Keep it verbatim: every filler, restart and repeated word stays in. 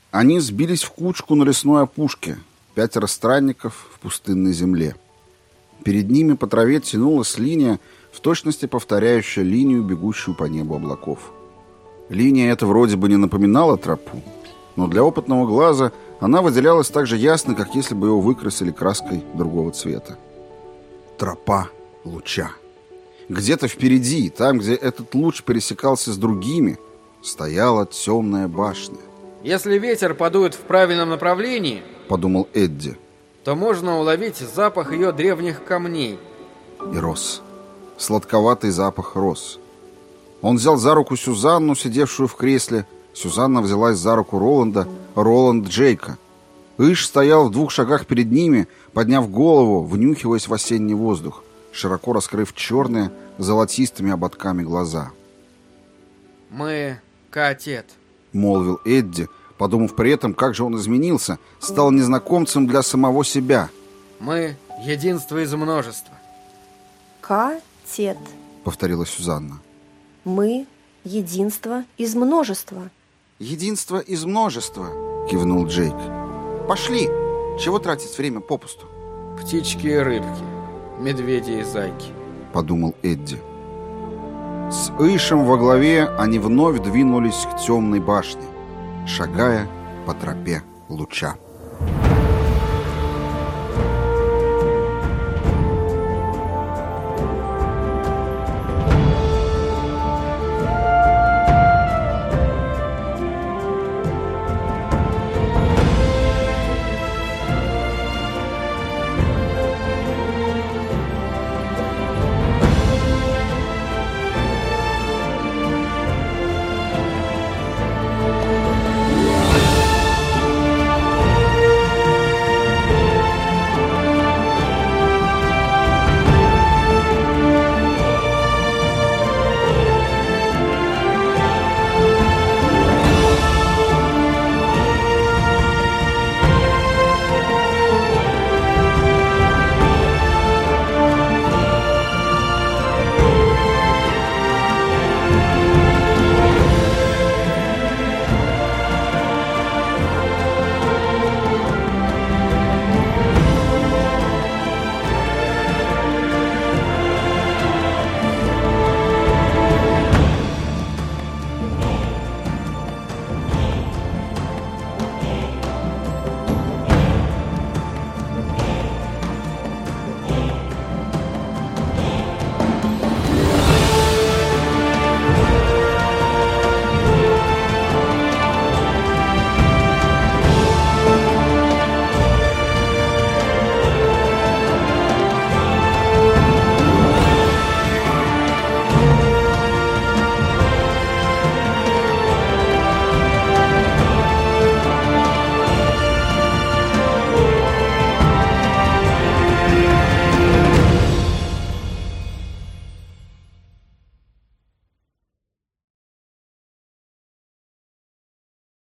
Они сбились в кучку на лесной опушке, пятеро странников в пустынной земле. Перед ними по траве тянулась линия, в точности повторяющая линию, бегущую по небу облаков. Линия эта вроде бы не напоминала тропу, но для опытного глаза она выделялась так же ясно, как если бы его выкрасили краской другого цвета. Тропа луча. Где-то впереди, там, где этот луч пересекался с другими, стояла темная башня. «Если ветер подует в правильном направлении, — подумал Эдди, — то можно уловить запах ее древних камней». И рос. Сладковатый запах рос. Он взял за руку Сюзанну, сидевшую в кресле. Сюзанна взялась за руку Роланда, Роланд Джейка. Иш стоял в двух шагах перед ними, подняв голову, внюхиваясь в осенний воздух, широко раскрыв черные, золотистыми ободками глаза. «Мы катет», — молвил Эдди, подумав при этом, как же он изменился, стал незнакомцем для самого себя. «Мы единство из множества». «Катет», — повторила Сюзанна. «Мы единство из множества». «Единство из множества», — кивнул Джейк. «Пошли! Чего тратить время попусту?» «Птички и рыбки, медведи и зайки», — подумал Эдди. С Ишем во главе они вновь двинулись к темной башне, шагая по тропе луча.